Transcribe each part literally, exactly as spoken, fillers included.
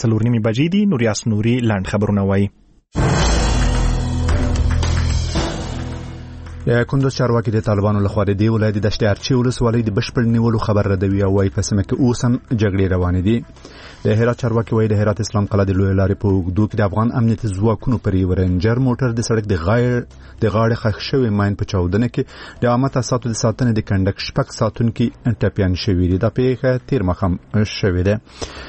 څلور نیمې بجې دي. نوریاس نوري لاند خبرونه وایي. د کندوز چارواکي د طالبانو لخوا د دې ولایت د دشت ارچي ولسوالۍ د بشپړ نیولو خبر ردوي او وايي په سیمه کې اوس هم جګړې روانې دي. د هرات چارواکي وايي د هرات اسلام قلعه د لوی لارې په اوږدو کې د افغان امنیتي ځواکونو پر یو رنجر موټر د سړک د غاړې د غاړې ښخ شوی ماین په چاودنه کې د عامه تاسیساتو د ساتنې د کنډک شپږ ساتونکي ټپیان شوي دي. دا پیښه تیر مخام شوې ده.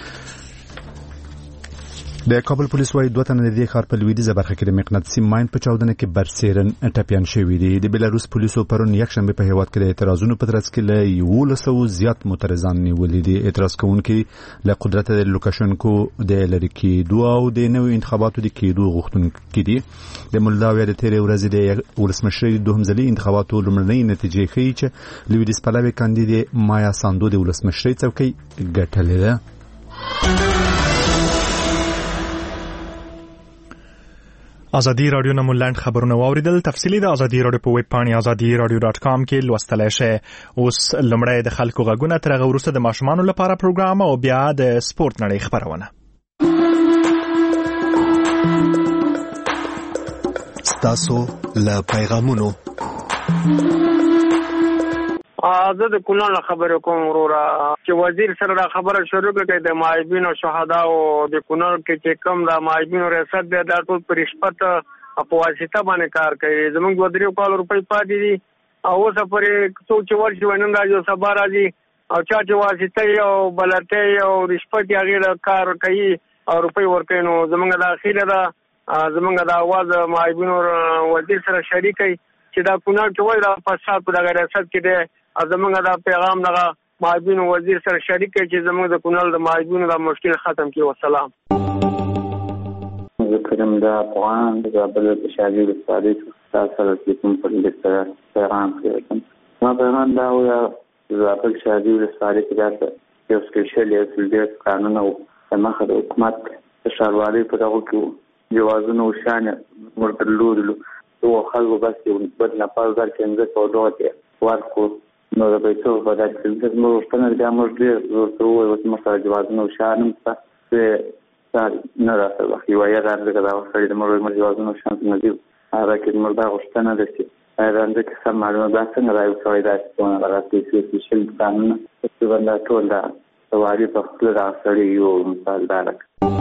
د کابل پولیس وايي دوه تنه د دې ښار په لویدیځه برخه کې د مقناطیسي ماین په چاودنه کې برسېرن ټپیان شوي دي. د بلاروس پولیسو پرون یکشنبه په هیواد کې د اعتراضونو په ترڅ کې له یولس سوه زیات معترضان نیولي دي. اعتراض کوونکي له قدرت د لوکاشنکو د لری کېدو او د نوي انتخاباتو د کېدو غوښتونکي دي. د مولداویا د تیرې ورځې د ولسمشرۍ دوهم ځلي انتخاباتو لومړنۍ نتیجې ښیي چې لویدیځ پلوي کاندید مایا ساندو د ولسمشرۍ څوکۍ ګټلې ده. ازادي رادیو نمو لاند خبرونه واوریدل. تفصیلی د ازادي رادیو په ویب پاڼې ازادي رادیو ډاټ کام کې لوستلای شئ. اوس لمړی د خلکو غږونه تر هغه وروسته د ماشومانو لپاره پروګرام او بیا د سپورت نړۍ خبرونه. ستاسو له پیغامونو زه د کونړ خبرې کوم وروره چې وزیر سره دا خبره شروع کړه د معیبین او شهدا او د کونړ کې چې کم د معیبین ریاست دی دا ټول پر رشوت په واسطه باندې کار کوي. زموږ دوه درې کال روپۍ پاتې دي او اوس پرې څوک چې ورشي ونن راځي او سبا راځي او چا چې واسطه او بلته او رشوت یې هغه کار کوي او روپۍ ورکوي. نو زموږ د اخیره دا زموږ د اواز معیبین وزیر سره شریکي چې دا کونړ کې وایي دا فساد په دغه ریاست کې دی. زمونږ دا پیغام دغه معیبین وزیر سره شریک کړي چې زمونږ د کونړ د معیبین دا مشکل ختم کړي. والسلام. زه کریم د افغان د زابل د شاګرد استاد تاسو سره کوم په دې سره پیغام کوم. ما پیغام دا و زابل شاګرد استاد کې دا یو سپیشل یو قانون او مخه د حکومت شاروالي په دغه کې جوازونه وشانه مرتلولو او خلکو بس یو بد نه پاز درکې په دوه ورکو نو د پیسو په داسې چې موږ څنګه د امر ډیر ورته وایو چې موږ سره جوازونه وشانم څه نه راځي یو یا راځي دا وسړي د موږ موږ جوازونه شانس نه دی هغه کې موږ دا غوښتنه ده چې راځي چې سم معلومات څنګه راځي دا چې څنګه راځي چې شل قانون چې وندا ټول دا سوالي په خپل راځي یو مثال دالک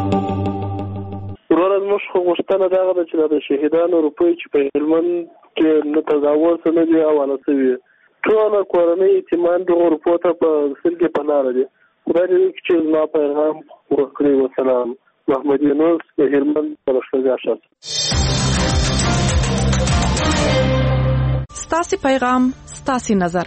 ورته موږ غوښتنه دا غواړو چې د شهیدانو روپۍ چې په هلمند کې نه تداول سره دی او اله سوي ټول کورنۍ اعتماد د غرفوته په سلګي په لار دي. خدای دې چې ما پیغام ورکړي. والسلام. محمد یونس د هلمند پرشتګا شت. ستاسو پیغام ستاسو نظر.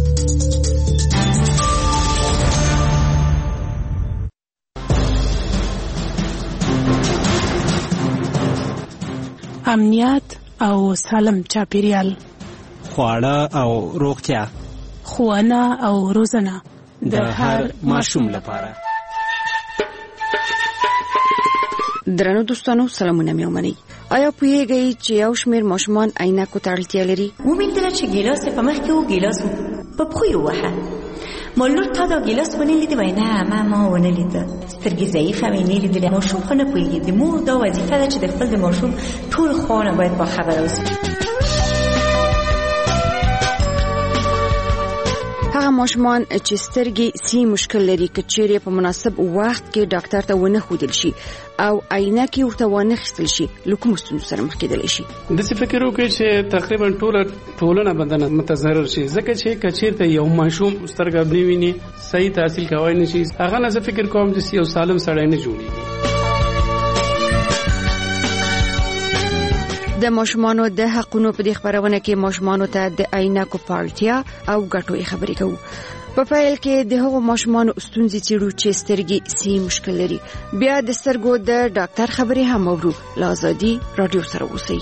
امنیت او سالم چاپیریال، خواړه او روغتیا، ښوونه او روزنه د هر ماشوم لپاره. درنو دوستانو سلامونه مې ومنئ. آیا پوهیږئ چې یو شمېر ماشومان عینکو ته اړتیا لري؟ وموندله چې ګیلاس په مخ کې و ګیلاس په پښو یې ووهه. ما لور تا دا ګیلاس ونه لیدې وای؟ نه ما ما ونه لیده. سترګې ضعیفه مې نه لیدلې. ماشوم خو نه پوهېږي. د مور دا وظیفه ده چې د خپل د ماشوم ټول خواړه باید باخبره اوسي. هغه ماشومان چې سترګې سی مشکل لري که چیرې په مناسب وخت کې ډاکټر ته ونه ښودل شي او عینکې ورته ونه اخیستل شي له کومو ستونزو سره مخ کېدلی شي. داسې فکر وکړئ چې تقریبا ټوله ټولنه بدنه متضرر شي، ځکه چې که چیرته یو ماشوم سترګه نه ویني صحیح تحصیل کولی نه شي، هغه نه زه فکر کوم چې یو سالم سړی نه جوړېږي. د ماشومانو د حقونو په دې خبرونه کې ماشومانو ته د عینکو په اړتیا او ګټو خبرې کوو. په پیل کې د هغو ماشومانو ستونزې څېړو چې سترګې سی مشکل لري. بیا د سترګو د ډاکټر خبرې هم اورو. له ازادي راډیو سره اوسئ.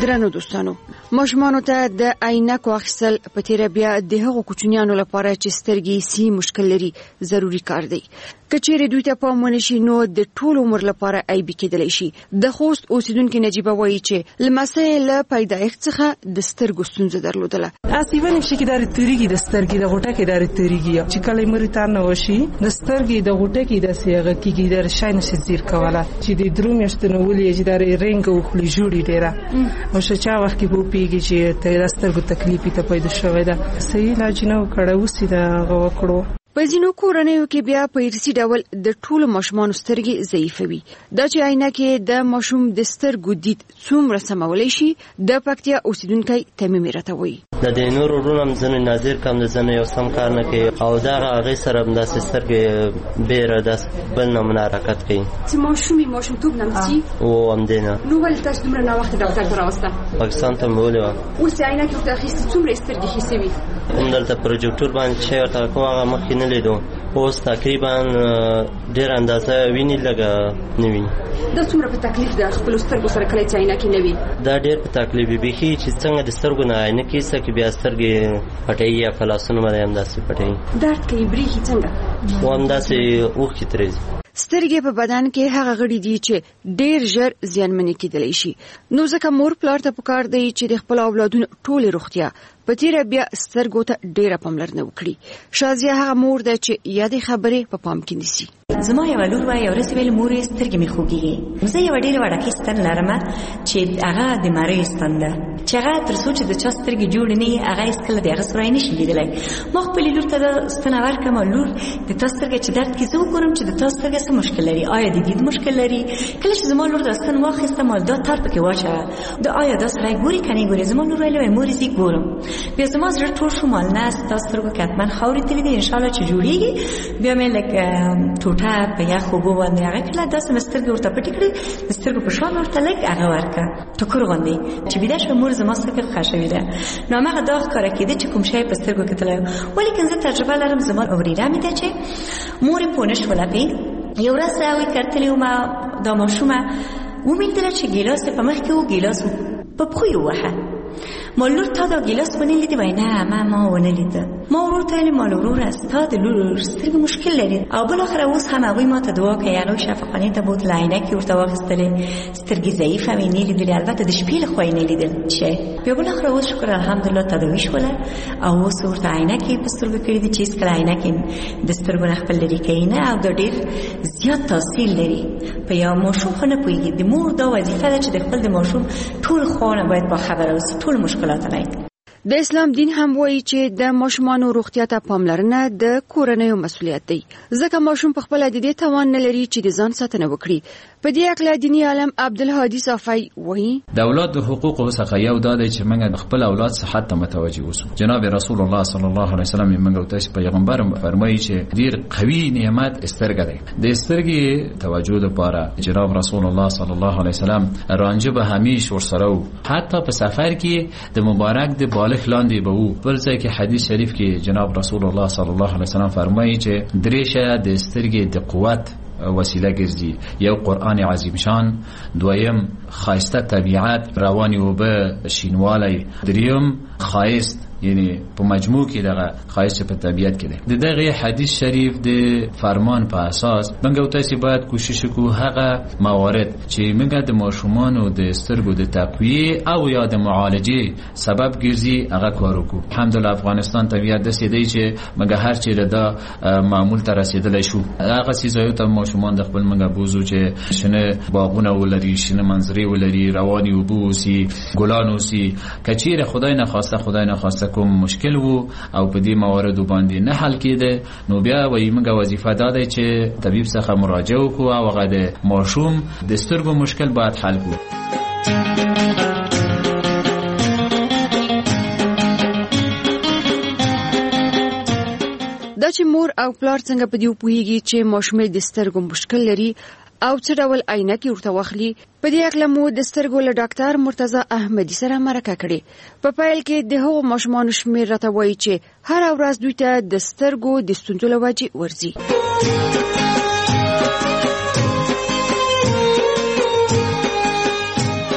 درنو دوستانو، ماشومانو ته د عینکو اخیستل په تیر بیا د هغو کوچنیانو لپاره چې سترګې سی مشکل لري ضروری کار دی. که چیرې دوی ته پام ونشي نو د ټول عمر لپاره عیبي کېدلی شي. د خوست اوسیدونکې نجیبه وایي چې لمسی له پیدایښت څخه د سترګو ستونزه درلودله. اصیبه نشي کې د تریګي د سترګې د غوټه کې د تریګي چې کله مری تار نه وشي د سترګې د غوټه کې د سیغه کې د شاین شي زیر کوله چې د درو میاشتو ولې چې د رنګ او خلی جوړی ډیره او شچا وخت کې بو پیږي چې ته د سترګو تکلیف ته پیدا شوی دا صحیح علاج نه وکړو وسی دا غوکړو. په ځینو کورنیو کې بیا په ارثي ډول د ټولو ماشومانو سترګې ضعیفه وي. دا چې عینکې د ماشوم د سترګو دید څومره سمولی شي د پکتیا اوسیدونکی تمیم راته وایي. د دې نور ورونو ځنې ناظر کم د ځنې یو سم کار نه کوي او دا هغې سره هم داسې سترګې بیره داسې بل نمونه حرکت کوي چې ماشوم یې ماشومتوب نه مسي او همدې نه. نو ولې تاسو دومره ناوخته ډاکټر ته راوسته؟ پاکستان ته مې ولې وه. اوس یې عینکې ورته اخیستې څومره یې سترګې ښې سوي؟ همدلته پروجیکټور باندې چې ورته کوم هغه مخکې نه لیدو اوس تقریبا ډېر اندازه ویني لږه نه ویني. دا څومره په تکلیف ده خپلو سترګو سره کله چې عینکې نه وي؟ دا ډېر په تکلیف وي بیخي چې څنګه د سترګو نه عینکې ایسته کړي بیا سترګې پټوي یا په لاسونو باندې همداسې پټوي. درد کوي برېښي څنګه؟ و همداسې اوښکې ترې ځي. سترګې په بدن کې هغه غړي دي چې ډېر ژر زیانمنې کېدلی شي. نو ځکه مور پلار ته پکار دی چې د خپل اولادونو ټولې روغتیا په تیره بیا سترګو ته ډېره پاملرنه وکړي. شازیه هغه مور ده چې یادې خبرې په پام کې نیسي. زما یو لور وای یو ورځ ویل مور سترګې مې خوږیږي. زه یو ډېر وړکې ستن لرم چې هغه د مارۍ ستن ده چې هغه تر څو چې د چا سترګې جوړې نه وي هغه هېڅکله د هغه سوری نشي لیدلی. ما خپلې لور ته دا ستنه ورکړم او لور د تا سترګه چې درد کې زه وګورم چې د تا سترګه څه مشکل لري، آیا د دید مشکل لري؟ کله چې زما لور دا ستن واخیستم او دا تار پکې واچوه دا آیا دا سړی ګوري که نه ګوري؟ زما لور ویل وای مورې زه ګورم. بیا زما زړه ټول شو مال نه ستا سترګو کې حتما خاورې تللي دي انشاءالله چې جوړېږي. بیا مې لږ ټوټه په یخ اوبو باندې هغه کړله داسې مې سترګې ورته پټې کړې د سترګو په شان ورته لږ هغه ورکړه ټوکر غوندې چې بیده شوه مور زما سترګې ښه شوې ده. نو هماغه دا ښکاره کېده چې کوم شی په سترګو کې تللی ولیکن زه تجربه لرم. زما ورېره مې ده چې مور یې پوه نه شوله پې یو ورځ هغوی کتلې ومه دا ماشومه ومېندله چې ګیلاس یې په مخ کې و ګیلاس په پښو یې ووهه. ما لور تا دا ګیلاس ونه لیدې؟ وای نه ما ما ونه لیده. ما ورور ته ویلې ما وروره ستا د لور سترګې مشکل لري. او بالاخره اوس هم هغوی ما ته دعا کوي. هغوی شفاخانې ته بوتله عینکې ورته واخیستلې سترګې ضعیفه مې نه لیدلې البته د شپې لخوا یې نه لیدل چې بیا بالاخره اوس شکر الحمدلله تداوي شوله او اوس ورته عینکې په سترګو کړي دي چې هېڅکله عینکې د سترګو نه خپل لرې کوي نه او دا ډېر زیات تاثیر لري په یو ماشوم. خو نه پوهېږي د مور دا وظیفه ده چې د خپل د ماشوم ټول خواونه باید باخبره اوسي ټول مشکلات نه. د اسلام دین هم وایي چې د ماشومانو روغتیا ته پاملرنه د کورنیو مسؤلیت دی. ځکه ماشوم په خپله د دې توان نه لري چې د ځان ساتنه وکړي. په دې اړه دیني عالم عبدالهادي صافی وایي د اولاد د حقوقو څخه یو دا دی چې موږ خپل اولاد صحت ته متوجه اوسو. جناب رسول الله صلی الله علیه وسلم موږ ته پیغمبر فرمایي چې ډیر قوي نعمت سترګه ده. د سترګې توجه لپاره جناب رسول الله صلی الله علیه وسلم رانجه به همیش ورسره وو. حتی په سفر کې د مبارک د بالغ لاندې به وو. بل ځای کې حدیث شریف کې جناب رسول الله صلی الله علیه وسلم فرمایي چې درې شیان د سترګې د قوت وسیله ګرځي. یو قرآن عظیم شان، دویم خایسته طبیعت رواني اوبه شینوالی، دریم خایست یعنی په مجموع کې دغه خایست په طبیعت کې ده. د دغه حدیث شریف د فرمان په اساس موږ تاسو باید کوشش وکړو هغه موارد چې موږ د ماشومانو د سترګو د تقویه او یا د معالجې سبب ګرځي هغه کار وکړو. الحمدلله افغانستان طبیعت د سیدی چې موږ هر چیرې دا معمول ته رسیدلی شو. هغه سیزایو ته ماشومان د خپل موږ بوزو چې شنه باغونه ولري، شنه منظرې ولري، رواني اوبه اوسي، ګلان اوسي. کچیره خدای نه خواسته خدای نه خواسته کوم مشکل وو او په دې مواردو باندې نه حل کېده نو بیا وایي موږ وظیفه دا دی چې طبیب څخه مراجعه وکړو او هغه د ماشوم د سترګو مشکل باید حل کړو. دا چې مور او پلار څنګه په دې پوهیږي چې ماشوم د سترګو مشکل لري او څه ډول عینکې ورته واخلي، په دې اړه مو د سترګو له ډاکټر مرتضی احمدي سره مرکه کړې. په پیل کې د هغو ماشومانو شمېر راته وایي چې هر ورځ دوی ته د سترګو د ستونزو له وجې ورځي. په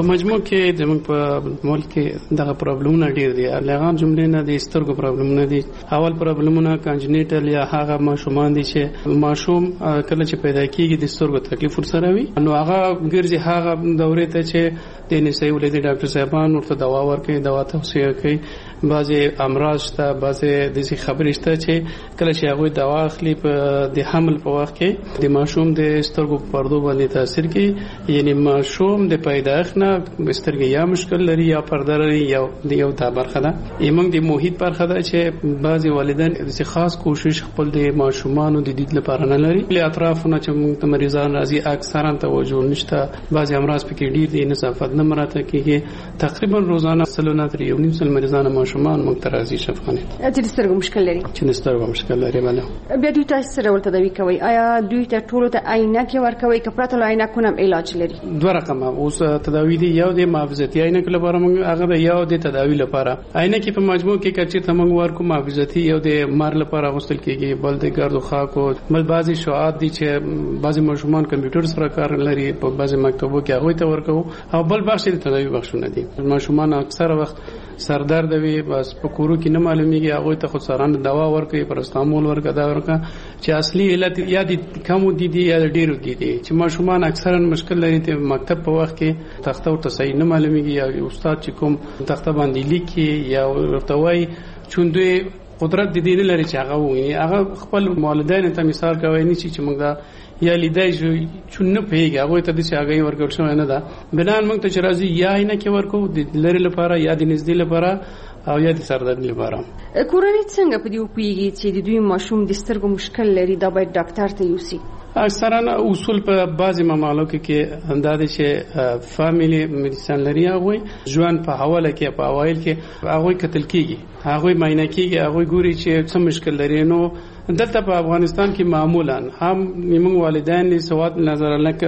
په مجموع کې زموږ په ملک کې دغه پرابلمونه ډیر دي. لغان جملې نه دي سترګو پرابلمونه دي. اول پرابلمونه کانجنیټل یا هغه ماشومان دي چې ماشوم کله چې پیدا کیږي د سترګو تکلیف ورسره وي نو هغه ګرځي هغه دورې ته چې د نسایي ولادي ډاکټر صاحبان ورته دوا ورکوي، دوا توصیه کوي. بعضې امراض شته، بعضې داسې خبرې شته چې کله چې هغوی دوا اخلي په د حمل په وخت کې د ماشوم د سترګو په پردو باندې تاثیر کوي. یعنی ماشوم د پیدایښت نه سترګې یا مشکل لري یا پرده لري یا د یو دا برخه ده. یمنګ د محیط برخه ده چې بعضې والدین داسې خاص کوشش خپل د ماشومانو د دید لپاره نه لري. له اطرافونه چې موږ ته مریضان راځي اکثرا توجه نشته، بعضې امراض پکې ډېر دي، نظافت نه مراعته کېږي. تقریبا روزانه سلو نه تر یو نیم سل مریضان ماشومان موږ ته راځي شفاخانې ته چې د سترګو مشکل لري چې د سترګو مشکل لري. بله بیا دوی ته څه ډول تداوي کوئ؟ آیا دوی ته ټولو ته عینکې ورکوئ که پرته له عینکو نه علاج لري؟ دوه رقمه اوس تداوي دي، یو د محافظتي عینکو لپاره موږ هغه ده، یو د تداوي لپاره. عینکې په مجموع کې که چېرته موږ ورکو محافظتي یو د مار لپاره اغوستل کېږي، بل د ګرد و خاکو، بل بعضې شعاعات دي چې بعضې ماشومان کمپیوټر سره کار لري په بعضې مکتبو کې هغوی ته ورکوو، او بل بخش د تداوي بخشونه دي. ماشومان اکثره وخت سردرد وي بس په کورو کې نه معلومیږي، هغوی ته خودسرانه دوا ورکوي، پرستامول ورکوي، دا ورکوي چې اصلي علت یا د کمو دي دي یا د ډېرو دي دي چې ماشومان اکثرا مشکل لري ته مکتب په وخت کې تخته ورته صحیح نه معلومیږي، یا استاد چې کوم تخته باندې لیکي یا ورته وایي چون دوی قدرت د دې نه لري چې هغه وویني. هغه خپل والدینو ته مثال کوي نه چې موږ دا یا لیدای شو چون نه پیږي هغوی ته داسې هګۍ ورکول شوی نه ده. بنان موږ ته چې راځي یا عینکې ورکوو د لرې لپاره یا د نږدې لپاره او یا د سردرد لپاره. کورنۍ څنګه په دې وپوهېږي چې د دوی ماشوم د سترګو مشکل لري؟ دا باید ډاکټر ته یوسي. اکثرا اصول په بعضې ممالکو کې دا دی چې فامیلی میډیسن لري، هغوی ژوند په حواله کې په اوایل کې هغوی کتل کېږي، هغوی معاینه کېږي، هغوی ګوري چې څه مشکل لري. نو دلته په افغانستان کې معمولا هم موږ والدین له سواد نظر لکه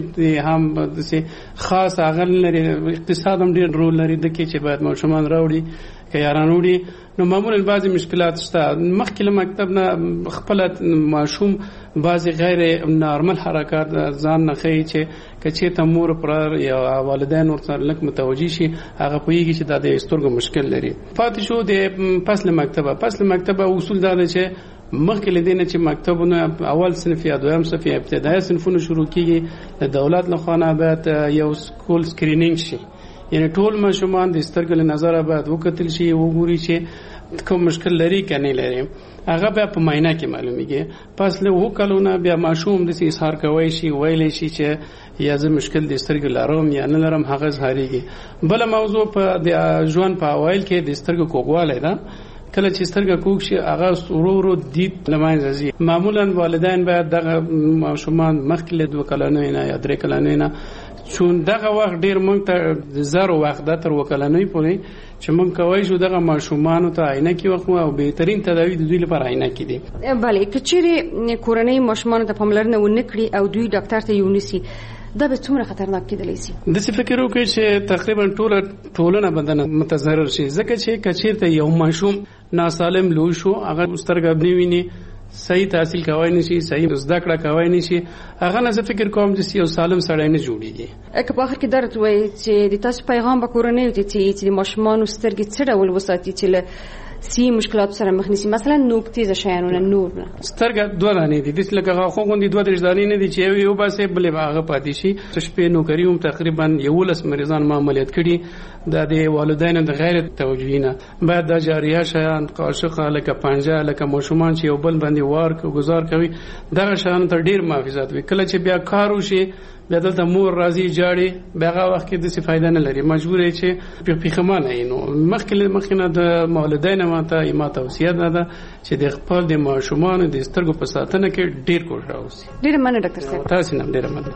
هم داسې خاص هغه لري، اقتصاد هم ډېر رول لري د کې چې باید ماشومان راوړي که یاران وړي. نو معمولا بعضې مشکلات شته. مخکې له مکتب نه خپله ماشوم بعضې غیر نارمل حرکات ځان نه ښیي چې که چېرته مور پلار یا والدین ورسره لږ متوجه شي هغه پوهېږي چې دا د سترګو مشکل لري. پاتې شو د پس له مکتبه. پس له مکتبه اصول دا دی چې مخکې له دې نه چې مکتبونه اول صنف یا دویم صنف یا ابتدایي صنفونه شروع کېږي د دولت له خوا نه باید یو سکول سکرینینګ شي، یعنی ټول ماشومان د سترګو له نظره باید وکتل شي، وګوري چې کوم مشکل لري که نه لري. هغه بیا په معاینه کې معلومیږي. پس له اووه کلونه بیا ماشوم داسې اظهار کوی شي، ویلی شي چې یا زه مشکل د سترګو لرم یا نه لرم، هغه اظهارېږي. بله موضوع په د ژوند په اوایل کې د سترګو کوږوالی ده. کله چې سترګه کوږ شي هغه ورو ورو دید له منځه ځي. معمولا والدین باید دغه ماشومان مخکې له دوه کلنیو نه یا درې کلنیو نه، چون دغه وخت ډېر موږ ته د زرو وخت ده تر اووه کلنیو پورې چې موږ کولی شو دغه ماشومانو ته عینکې وخمو او بهترین تداوي د دوی لپاره عینکې دي. بلې که چیرې کورنۍ ماشومانو ته پاملرنه ونه کړي او دوی ډاکټر ته یې ونیسي، دا به څومره خطرناک کېدلی شي؟ داسې فکر وکړئ چې تقریبا ټوله ټولنه بدنه متضرر شي، ځکه چې که چېرته یو ماشوم ناسالم لوی شو، هغه سترګه نه ویني، صحیح تحصیل کوای نشي، صحیح زده کړه کوای نشي، هغه نه زه فکر کوم چې یو سالم سړی نه جوړېږي. که په آخر کې دا راته ووایي چې د تاسو پیغام به کورنیو ته چې د ماشومانو سترګې څه ډول وساتي چې له سی مشکلات سره مخ نیسي، مثلا نوک تیزه شیانو نه نور نه؟ سترګه دوه دانې دي، داسې لکه غاښو غوندې دوه درې دانې نه دي چې یو یې وباسې بلې به هغه پاتې شي. شپې نوکري هم تقریبا یولس مریضان ما عملیات کړي. دا د والدینو د غیر توجهي نه باید دا جاریه شیان، قاشقه لکه پنجه، لکه ماشومان چې یو بل باندې وار ګزار کوي، دغه شیانو ته ډېر محافظت وي. کله چې بیا کار وشي بیا دلته مور راځي جاړي، بیا هغه وخت کې داسې فایده نه لري، مجبور یې چې پښیمانه یې. نو مخکې مخکې نه د والدینو ماته ما توصیه ده ده چې د خپل د ماشومانو د سترګو په ساتنه کې ډېر کوښښ وشي. ډېره مننه ډاکټر صاحب. تاسې نه ډېره مننه.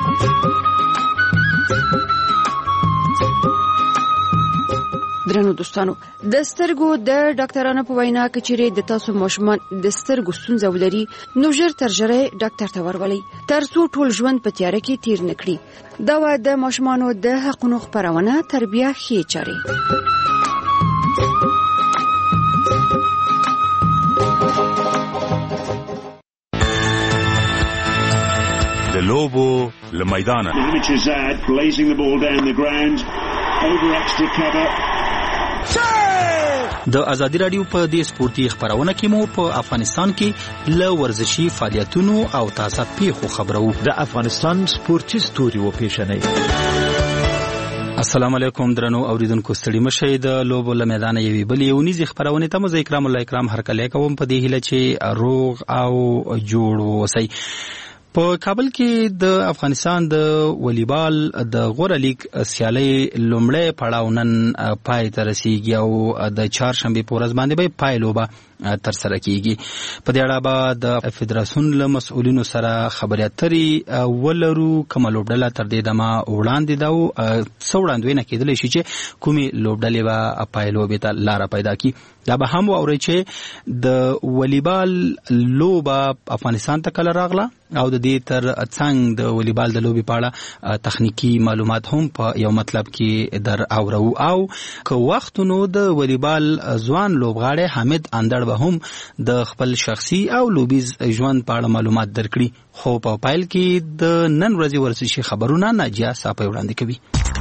درنو دوستانو، د سترګو د ډاکټرانو په وینا کې چیرې د تاسو ماشومان د سترګو ستونزه ولري نو ژر تر ژره ډاکټر ته ورولئ ترڅو ټول ژوند په تیاره کې تیر نه کړي. دا و د ماشومانو د حقونو خپرونه تربیه ښې چارې. د د لوبو له میدانه د ازادي رادیو په دې سپورتي خبرونه کې مو په افغانستان کې له ورزشي فعالیتونو او تازه پیښو خبرو. د افغانستان سپورتي ستوري و پیښنې. السلام علیکم درنو اوریدونکو، ستړي مشئ. د لوبو له میدان یوې بلې ونیزي خبرونه ته مزه اکرام الله اکرام هرکلی کوم په دې هیله چې روغ او جوړ اوسئ. په کابل کې د افغانستان د والیبال د غوره لیگ سیالۍ لومړی پړاو نن پای ته رسیږي او د چهارشنبې په ورځ باندې به پای لوبه ترسره کیږي. په دې اړه به د فدراسیون له مسؤلینو سره خبرې اترې ولرو. کومه لوبډله تر دې دمه وړاندې ده او څه وړاندوینه کېدلی شي چې کومې لوبډلې به پای لوبې ته لاره پیدا کړي. دا به هم واورئ چې د والیبال لوبه افغانستان ته کله راغله او د دې تر څنګ د والیبال د لوبې په اړه تخنیکی معلومات هم په یو مطلب کې در اورو. او که وخت نو د والیبال ځوان لوبغاړی حامد اندړ به هم د خپل شخصي او لوبیز ژوند په اړه معلومات درکړي. خو په پایل کې د نن ورځې ورزشي خبرونه ناجیه صافی وړاندې کوي.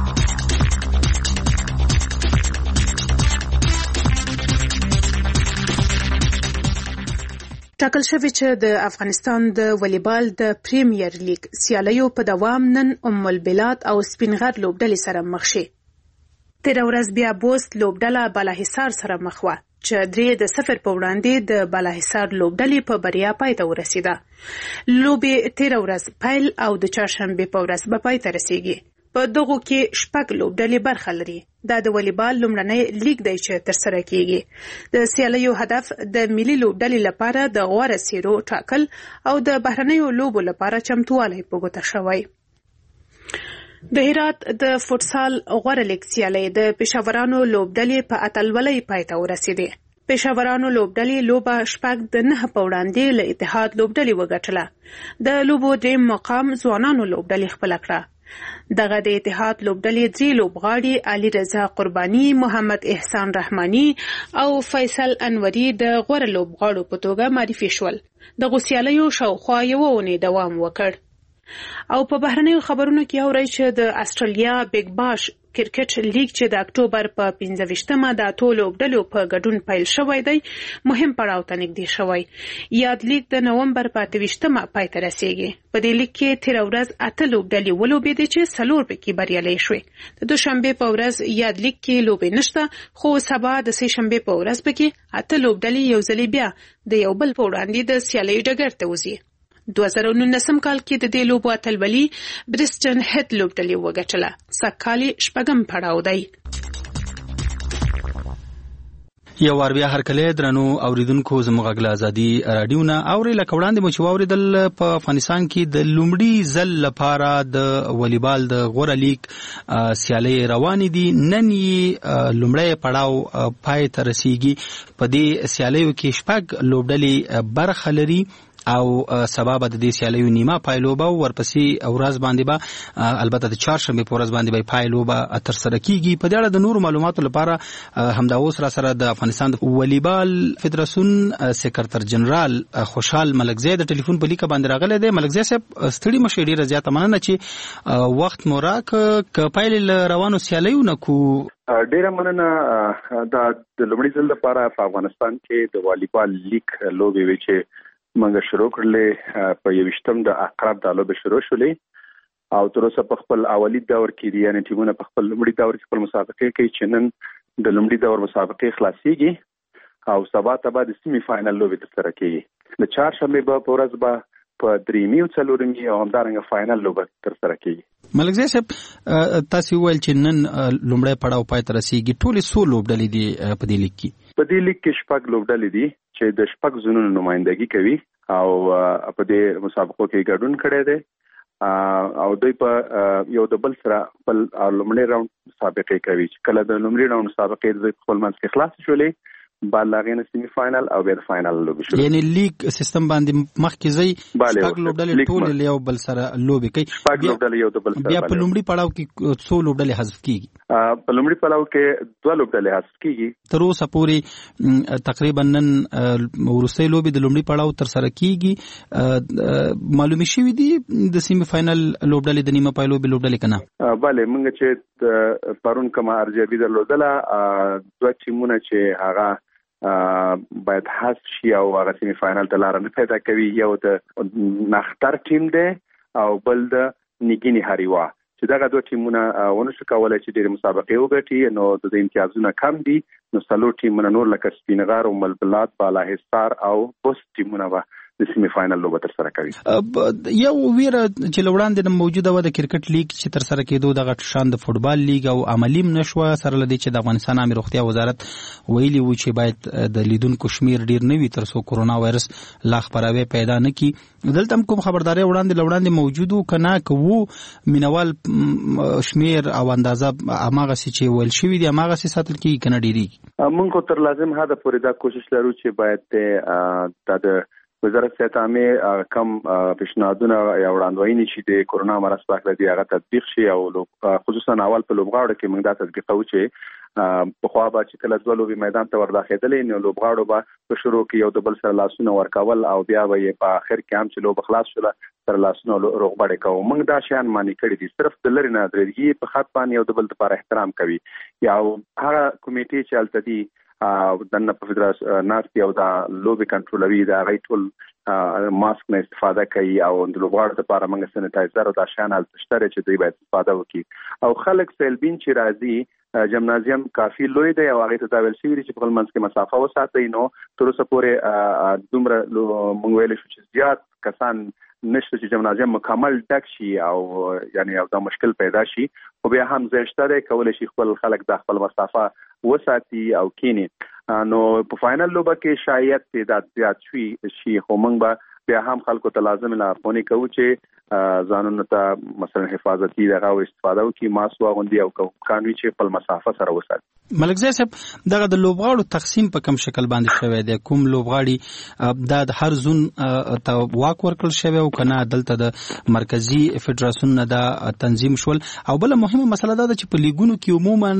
ټاکل شوی چې د افغانستان د والیبال د پریمیر لیگ سیالیو په دوام نن ام البلاد او سپینغر لوبډلې سره مخ شي. تیره ورځ بیا بوست لوبډله بالاحصار سره مخ وه چې درې د صفر په وړاندې د بالاحصار لوبډلې په بریا پای ته ورسېده. لوبې تیره ورځ پیل او د چهارشنبې په ورځ به پای ته رسیږي. په دغو کې شپږ لوبډلې برخه لري. دا د والیبال لومړنی لیگ دی چې ترسره کیږي. د سیالیو هدف د ملي لوبډلې لپاره د غوره څیرو ټاکل او د بهرنیو لوبو لپاره چمتووالی په ګوته شوی. د هرات د فوټسال غوره لیگ سیالۍ د پېښورانو لوبډلې په اتلولۍ پای ته ورسېدې. پېښورانو لوبډلې لوبه شپږ د نهه په وړاندې له اتحاد لوبډلې وګټله. د لوبو درېیم مقام ځوانانو لوبډلې خپله کړه. دغه د اتحاد لوبډلې درې لوبغاړي علي رضا قرباني، محمد احسان رحماني او فیصل انوري د غوره لوبغاړو په توګه معرفي شول. دغو سیالیو شاوخوا یوه اونۍ دوام وکړ. او په بهرنیو خبرونو کې اورئ چې د استرالیا بیگ باش کرکټ لیگ چې د اکتوبر په پنځه ویشتمه د اتو لوبډلو په ګډون پیل شوی دی مهم پړاو ته نږدې شوی. یاد لیگ د نومبر په اته ویشتمه پای ته رسیږي. په دې لیگ کې تېره ورځ اته لوبډلې ولوبېدې چې څلور پکې بریالۍ شوې. د دوشنبې په ورځ یاد لیگ کې لوبې نشته، خو سبا د سې شنبې په ورځ پکې اته لوبډلې یو ځلې بیا د یو بل په وړاندې د سیالیو ډګر ته وځي. دوه زره نولسم کال کې د دې لوبو اتلولي برسټن هیټ لوبډلې وګټله. سږکال شپږم پړاو دی. یو وار بیا هرکلی درنو اوریدونکو، زموږ غږ له ازادي راډیو نه اورئ. لکه وړاندې مو چې واورېدل په افغانستان کې د لومړي ځل لپاره د والیبال د غوره لیگ سیالۍ روانې دي. نن یې لومړی پړاو پای ته رسیږي. په دې سیالیو کې شپږ لوبډلې برخه لري او سبا به د دې سیالیو نیمه پایلوبه ورپسې ورځ باندې به البته د چهارشنبې په ورځ باندې به پایلوبه ترسره کیږي. په دې اړه د نورو معلوماتو لپاره همدا اوس را سره د افغانستان د والیبال فدراسیون سکرټر جنرال خوشحال ملکزی د ټلیفون په لیکه باندې راغلی دی. ملکزی صاحب ستړي مشئ، ډېره زیاته مننه چې وخت مو راکړ. که پایلې له روانو سیالیو نه کو ډېره مننه. دا د لومړي ځل لپاره په افغانستان کې د والیبال لیگ لوبې وې چې موږ شروع کړلې په یویشتم د اقرب د لوبې شروع شولې او تر اوسه په خپل اولی دور کې دي، یعنی ټیمونه په خپل لومړي دور کې خپل مسابقې کوي چې نن د لومړي دور مسابقې خلاصيږي او سبا ته به د سیمي فائنل لوبې ترسره کیږي. د چهارشنبې په ورځ به په دریمي او څلورمي او همدارنګه فائنل لوبه ترسره کیږي. ملکزی صاحب تاسو ویل چې نن لومړی پړاو پای ته رسیږي. ټولې څو لوبډلې دي په دې لیگ کې؟ په دې لیگ کې شپږ لوبډلې دي چې د شپږ زونونو نمائندګي کوي او په دې مسابقو کې ګډون کړی دی او دوی په یو د بل سره خپل لومړی راوند مسابقې کوي. چې کله د لومړي راوند مسابقې د خپل منځ کې خلاص شولې بالاغین سیمی فائنل او بیا فائنل لوبي شو یعنی لیگ سیستم باندې مخکې ځي شپږ لوبډلې ټول یو بل سره لوبي کوي شپږ لوبډلې یو د بل سره بیا په لومړي پړاو کې څو لوبډلې حذف کیږي په لومړي پړاو کې دوه لوبډلې حذف کیږي تر اوسه پورې تقریبا نن ورسته لوبي د لومړي پړاو تر سره کیږي معلومه شوې دي د سیمی فائنل لوبډلې د نیمه پای لوبي لوبډلې کنه bale موږ چې پرون کوم ارجبي درلودله دوه ټیمونه چې هغه باید حذف شي او هغه سیمی فائنل ته لار نه پیدا کوي یو د نختر ټیم دی او بل د نیګینی هریوا چې دغه دوه ټیمونه ونه شو کولای چې ډېر مسابقې وګټي نو د امتیازونه کم دي نو څلور ټیمونه نور لکه سپینغار او ملبلات بالاحصار او بوس ټیمونه به د سیمی فائنل لوبه تر سره کوي یو ویره چې لوړاندې د موجوده و د کرکټ لیگ چې تر سره کېدو د شان د فوتبال لیگ او عملی نشو سره لدی چې د افغانستان عامه روغتیا وزارت ویلي و چې باید د لیدونکو شمیر ډیر نه وي تر څو کورونا وایرس لا خبراوي پیدا نه کی دلته کوم خبرداري وړاندې لوړاندې موجودو کنه کوو مینوال شمیر او اندازه اماغه چې ویل شوی دی اماغه ساتل کی کنه ډیری موږ تر لازم هدا پورې دا کوشش لرو چې باید د وزارت صحت عامه کم پیشنهادونه یا وړاندوینې چې د کورونا مرض په اړه دی هغه تطبیق شي او خصوصا اول په لوبغاړو کې موږ دا تطبیق کوو چې په خوا به چې کله ځو لوبي میدان ته ورداخېدلې نو لوبغاړو به په شروع کې یو د بل سره لاسونه ورکول او بیا به یې په اخر کې هم چې لوب خلاص شول سره لاسونه روغبړې کوو موږ دا شیان معنی کړی دي صرف د لری نه درېږي په خاط باندې یو د بل لپاره احترام کوي یا هغه کمیټې چې الته دي دنه په فدراسیون ناس یو دا لوبي کنټرولوي دا غي ټول ماسک نه استفاده کوي او د لوبغاړو لپاره موږ سینیټایزر او دا شان التشتره چې دوی باید استفاده وکړي او خلک سیلبین چې راځي جمنازیم کافي لوی دی او هغه ته دا ویل شوی چې په خپل منځ کې مسافه وساتي نو تر اوسه پورې دومره موږ ویل شو چې زیات کسان نشته چې جمنازیم مکمل ډک شي او یعنی او دا مشکل پیدا شي او بیا هم زیاتره کولای شي خپل خلک د خپل مسافه وساتي او کینی نو په فائنل لوبه کې شاید تعداد زیات شي شي خو موږ به بیا هم خلکو ته لازم لارښوونې کوو چې ځانونو ته مثلا حفاظتي دغه استفاده وکړي ماسک واغوندي او قانوني چې خپل مسافه سره وساتي ملک زی صاحب دغه د لوبغاړو تقسیم په کوم شکل باندې شوی دی کوم لوبغاړي د هر زون ته واک ورکړل شوی او کنه دلته د مرکزی فدراسیون نه د تنظیم شول او بل مهمه مسله ده چې په لیګونو کې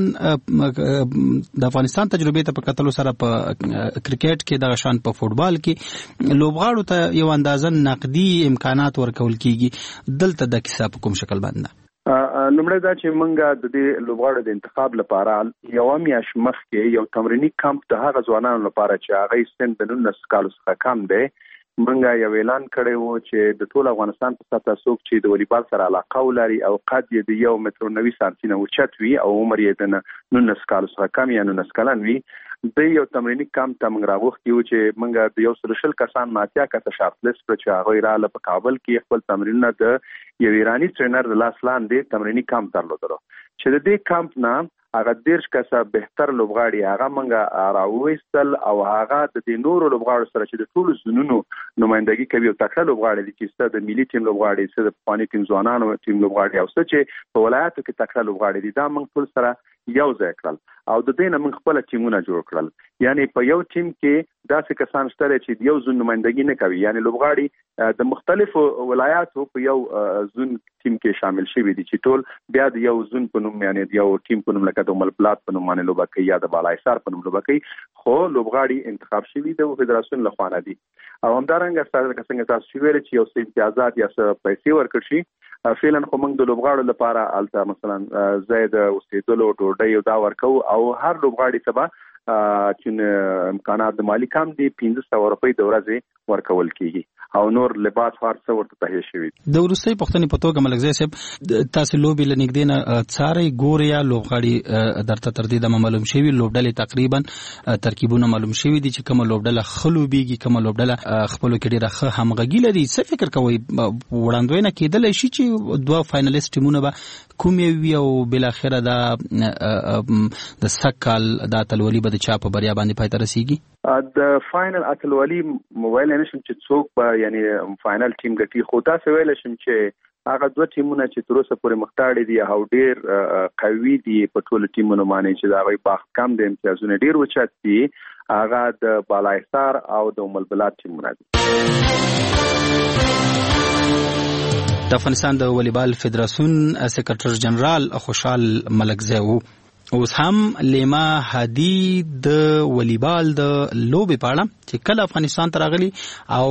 عموما د افغانستان تجربه ته په کتلو سره په کرکټ کې د شان په فوتبال کې لوبغاړو ته یو اندازه نقدي امکانات ورکول کیږي دلته د کیسه په کوم شکل باندې لومړی دا چې موږ د دې لوبغاړو د انتخاب لپاره یو میاش مخکې یو تمرینی کمپ د هغه ځوانانو لپاره چې هغه سن د نولس کالو څخه کم دی موږ یو اعلان کړی و چې د ټول افغانستان په سطح څوک چې د والیبال سره علاقه ولري او قد یې د یو متر نوي سانتي نه اوچت وي او عمر یې د نولس کالو څخه کم یا نولس کلن وي د یو تمرینی کمپ ته موږ راغوښتي و چې موږ د یو سل شل کسان ماتیا کته شارټ لیست کړ چې هغه رااله په کابل کې خپل تمرینونه د یو ایرانی ټرینر د لاس لاندې تمرینی کمپ درلودلو چې د دې کمپ نه هغه دیرش کسه بهتر لوبغاړي هغه موږ راوېستل او هغه د دې نورو لوبغاړو سره چې د ټولو زونونو نمائندګي کوي او تکړه لوبغاړي دي چې د ملي ټیم لوبغاړي چې د پانی ټیم ځوانانو ټیم لوبغاړي او چې په ولایتو کې تکړه لوبغاړي دي دا موږ ټول سره یو ځای کړل او د دې نه موږ خپل ټیمونه جوړ کړل یعنی په یو ټیم کې داسې کسان شته چې یو زون نمائندګي نه کوي یعنی لوبغاړي د مختلفو ولایاتو په یو زون ټیم کې شامل شوي دي چې ټول بیا د یو زون په نوم یعنی یو ټیم په نوم لکه د ملبلات په نوم باندې لوبه کوي یا د بالاحصار په نوم لوبه کوي خو لوبغاړي انتخاب شوي د فدراسیون له خوا دي او همدارنګه څنګه تاسو ویل چې یو څه امتیازات یا څه پیسې ورکړي شي فعلا خو موږ د لوبغاړو لپاره الته مثلا زید اوسېدلو ډوډۍ دا ورکو او هر لوبغاړي سبا چې امکانات د مالی کم دي پنځه سوه روپۍ د ورځې ورکول کیږي او نور لباس هر څه ورته تهیه شوی د ورستۍ پښتنې په توګه ملک زی صاحب تاسو لوبي لنګدې نه څاري ګوري یا لوبغاړي درته تر دې د معلوم شوی لوبډلې تقریبا ترکیبونه معلوم شوی دي چې کوم لوبډله خلوبيږي کوم لوبډله خپل کې ډیره ښه همغږي لري څه فکر کوي وړاندوینه کېدل شي چې دوه فائنلیست ټیمونه به کوم وی او بل اخره د د سکل د تلولي بد چا په بریا باندې پاتې رسیږي د فاینل اتلولي موبایل نشم چې څوک به یعنی فاینل ټیم ګټي، خو دا څه ویل شم چې هغه دوه ټیمونه چې تر اوسه پورې مختاړي دي او ډېر قوي دي په ټولو ټیمونو باندې چې دا غي باخت کم د امتیازونه ډېر وچت دي، هغه د بالایسار او د ام البلاد ټیمونه دي. د افغانستان د والیبال فدراسیون سکرټر جنرال خوشحال ملکزی وو. اوس هم لیما هادي د والیبال د لوبې په اړه چې کله افغانستان ته راغلي او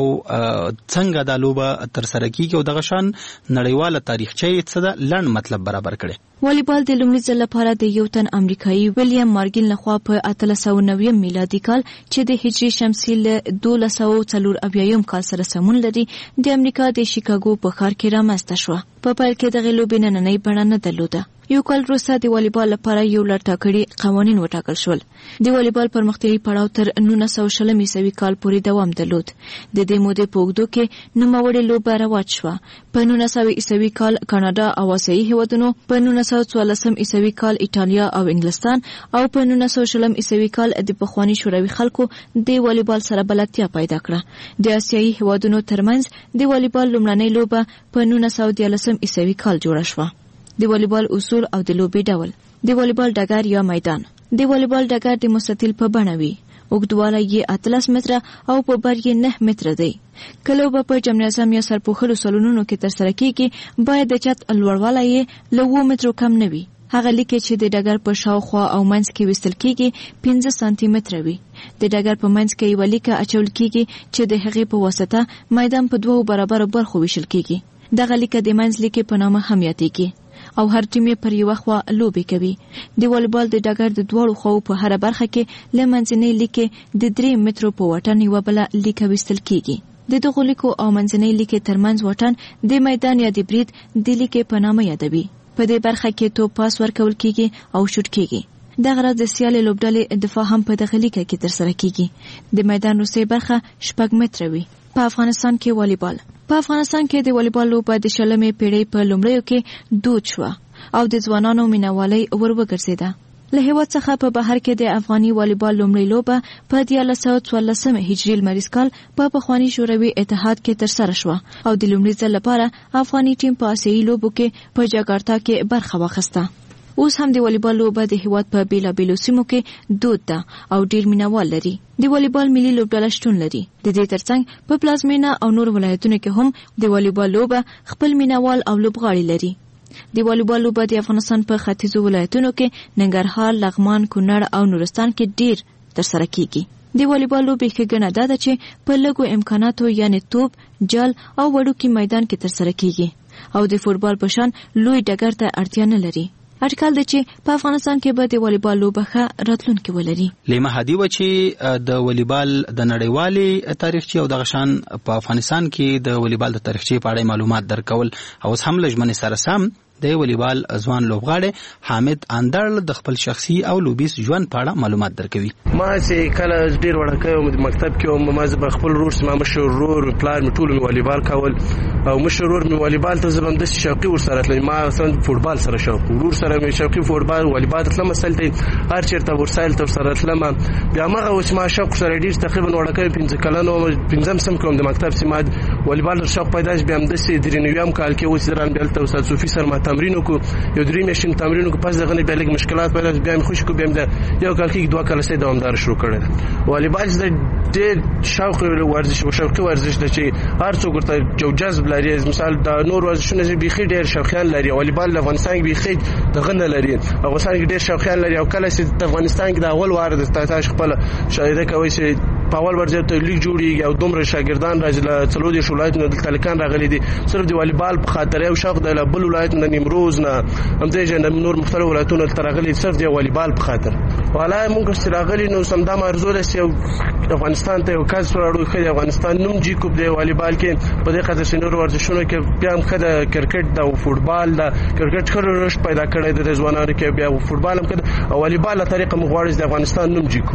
څنګه دا لوبه تر سره کیږي او دغه شان نړیواله تاریخچه یې څه ده لنډ مطلب برابر کړي. والیبال د لومړي ځل لپاره د یو تن امریکایي ویلیام مارګین لخوا په اتلس سوه نوي میلادي کال چې د هجري شمسي له دولس سوه څلور اویایم کال سره سمون لري د امریکا د شیکاګو په ښار کې رامنځته شوه. په پیل کې دغه لوبې نننۍ بڼه نه درلوده. یو کال وروسته د والیبال لپاره یو لړ ټاکلي قوانین وټاکل شول. د والیبال پرمختیایي پړاو تر نولس سوه شلم عیسوي کال پورې دوام درلود. د دې مودې په اوږدو کې نوموړې لوبه رواج شوه. په نولس سوه عیسوي کال کاناډا او آسیایي هیوادونو، په نولس سوه څوارلسم عیسوي کال ایټالیا او انګلستان، او په نولس سوه شلم عیسوي کال د پخواني شوروي خلکو د والیبال سره بلدتیا پیدا کړه. د آسیایي هیوادونو ترمنځ د والیبال لومړنۍ لوبه په نولس سوه دیارلسم عیسوي کال جوړه شوه. د والیبال اصول او د لوبې ډول. د والیبال ډګر یا میدان. د والیبال ډګر د مستطیل په بڼه وي. اوږدوالی یې اتلس متره او په بر یې نه متره دی. که لوبه په جمنازیم یا سرپوښلو سالونونو کې ترسره کیږي، باید د چت لوړوالی یې له اووه مترو کم نه وي. هغه لیکې چې د ډګر په شاوخوا او منځ کې ویستل کیږي پنځه سانتي متره وي. د ډګر په منځ کې یوه لیکه اچول کیږي چې د هغې په واسطه میدان په دوو برابرو برخو ویشل کیږي. دغه لیکه د منځ لیکې په نامه هم یادیږي او هر ټیم یې پر یوه خوا لوبې کوي. د والیبال د ډګر د دواړو خواو په هره برخه کې له منځنۍ لیکې د درې مترو په واټن یوه بله لیکه ویستل کیږي. د دغو لیکو او منځنۍ لیکې ترمنځ واټن د میدان یا د برید د لیکې په نامه یادوي. په دې برخه کې توپ پاس ورکول کیږي او شوټ کیږي. دغه راز د سیالې لوبډلې دفاع هم په دغه لیکه کې ترسره کیږي. د میدان وروستۍ برخه شپږ متره وي. په افغانستان کې والیبال په افغانستان کې د والیبال لوبه د شلمې پیړۍ په لومړیو کې دود شوه او د ځوانانو مینوالۍ ور وګرځېده. له هېواد څخه په بهر کې د افغاني والیبال لومړۍ لوبه په دیارلس سوه څوارلسم هجري لمریز کال په پخواني شوروي اتحاد کې ترسره شوه او د لومړي ځل لپاره افغاني ټیم په آسیایي لوبو کې په جاکارتا کې برخه واخیسته. اوس هم د والیبال لوبه د هېواد په بیلابیلو سیمو کې دود ده او ډېر مینوال لري. د والیبال ملي لوبډله شتون لري. د دې ترڅنګ په پلازمینه او نور ولایتونو کې هم د والیبال لوبه خپل مینوال او لوبغاړي لري. د والیبال لوبه د افغانستان په ختیځو ولایتونو کې ننګرهار، لغمان، کونړ او نورستان کې ډېر ترسره کیږي. د والیبال لوبې ښېګڼه دا ده چې په لږو امکاناتو یعنی توپ، جال او وړوکي میدان کې ترسره کیږي او د فوټبال په شان لوی ډګر ته اړتیا نه لري. اټکل دی چې په افغانستان کې به د والیبال لوبه ښه راتلونکې ولري. لیما هادي و چې د والیبال د نړیوالې تاریخچې او دغه شان په افغانستان کې د والیبال د تاریخچې په اړه معلومات درکول او اوس هم له ژمنې سره سم د والیبال ځوان لوبغاړی حامد اندړ د خپل شخصي او لوبیس ژوند په اړه معلومات درکوي. ما چې کله ډیر وړکه وم د مکتب کې وم، ما زه خپل ورور سره مشر ورور پلار می ټول می والیبال کول او مشر ورور می والیبال ته زبم د شوقي ور سره تل ما اصلا فوټبال سره شوق ورور سره می شوقي فوټبال والیبال تل مسلته هر چیرته ورسایل تر سره تل ما بیا ما اوس ما شوق سره ډیر تقریبا وړکه پنځه کلنو پنځم سم کوم د مکتب سم والیبال شوق پیدا شو. بیا هم د سې درنویم کال کې اوس دران بیا ته استاد صوفي سره ما تمرین وکړو، یو درې میاشتې تمرین وکړو، پس دغه بیا لږ مشکلات پیدا بیا مې خوشی کو بیا د یو کال کې دوه کال سه دوامدار شروع کړل. والیبال د ډېر شوق ورزش او شوقي ورزش دی چې هر څوک ورته جو جذب لري. مثال د نور ورزشونه چې بيخي ډېر شوقیان لري، والیبال د افغانستان کې بيخي دغه نه لري. افغانستان کې ډېر شوقیان لري او کله چې د افغانستان کې د اول واره د تاسو خپل شاهده کوي چې په اول ورځ ته لیګ جوړیږي او دومره شاګردان راځي له څلور دي ولایتونو د تلکان راغلي دي صرف د والیبال په خاطر او شوق د بل ولایت نه نیمروز نه هم دې نه نور مختلف ولایتونو ته راغلي صرف د والیبال په خاطر. والله موږ چې راغلي نو سمدا مرزول سي افغانستان ته یو کس وروړو خو د افغانستان نوم جی کوب د والیبال کې په دې خاطر چې نور ورزشونه کې بیا هم خد کرکټ د فوټبال د کرکټ خو رشد پیدا کړی د ځوانانو کې بیا فوټبال هم کړ او والیبال له طریقه مغواړي د افغانستان نوم جی کو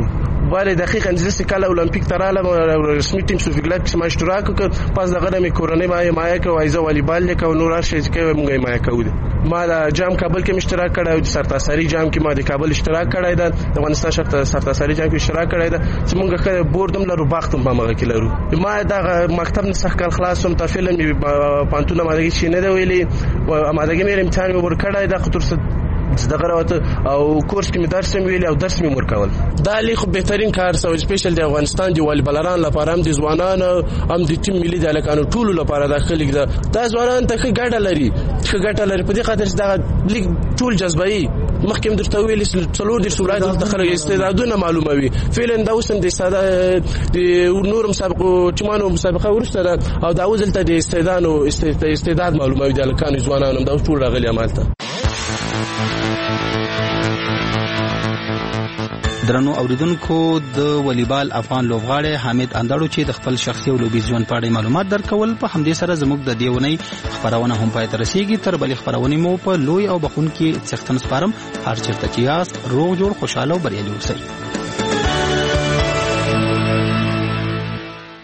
بله دقیقاً زه کله المپیک ترالم رسمي ټیم سوفیګلاب کې ما اشتراک وکړ پس دغه د کورنۍ ما ما کوي وایزه والیبال لیک او نور شي چې موږ ما کوو ما د جام کابل کې اشتراک کړی او سرتاسري جام کې ما د کابل اشتراک کړی ده د افغانستان شرط سرتاسري جام کې اشتراک کړی ده چې موږ کله بوردم لرو باختم په مغه کې لرو ما د مکتب نه څخه کال خلاصوم ته فلم پانتونه ماده کې نه دی ویلي امادګي مې امتحان ور کړی ده خطر دغه راوته او کورس کې مې درس ویل او درس مې ورکول دا لیک بهترین کار سو سپیشل د افغانستان دی والیبالران لپاره هم د ځوانانو هم د ټیم ملي د لکانو ټولو لپاره داخلي ده دا ځوانان ته ښه ګټه لري ښه ګټه لري په دې خاطر چې دا لیک ټول جذبایي مخکې درته ویل څلور د سولاد د خلک استعدادونه معلوموي فعلا دا اوس د استعداد د نور مسابقو چمانو مسابقه ورسته او دا اوس دلته د استعدادونو استعداد معلوموي د لکانو ځوانانو دا ټول راغلي عملته. درنو اوریدونکو د والیبال افغان لوبغاړی حامد اندړو چې د خپل شخصي او لوبي ژوند په اړه معلومات درکول په همدې سره زموږ د دیونی خبرونه هم پای ته رسیدي تر بلې خبرونه مو په لوی او بخون کې څښتن سپارم هر چیرته چې یاست روغ جوړ خوشاله او بریالي اوسئ.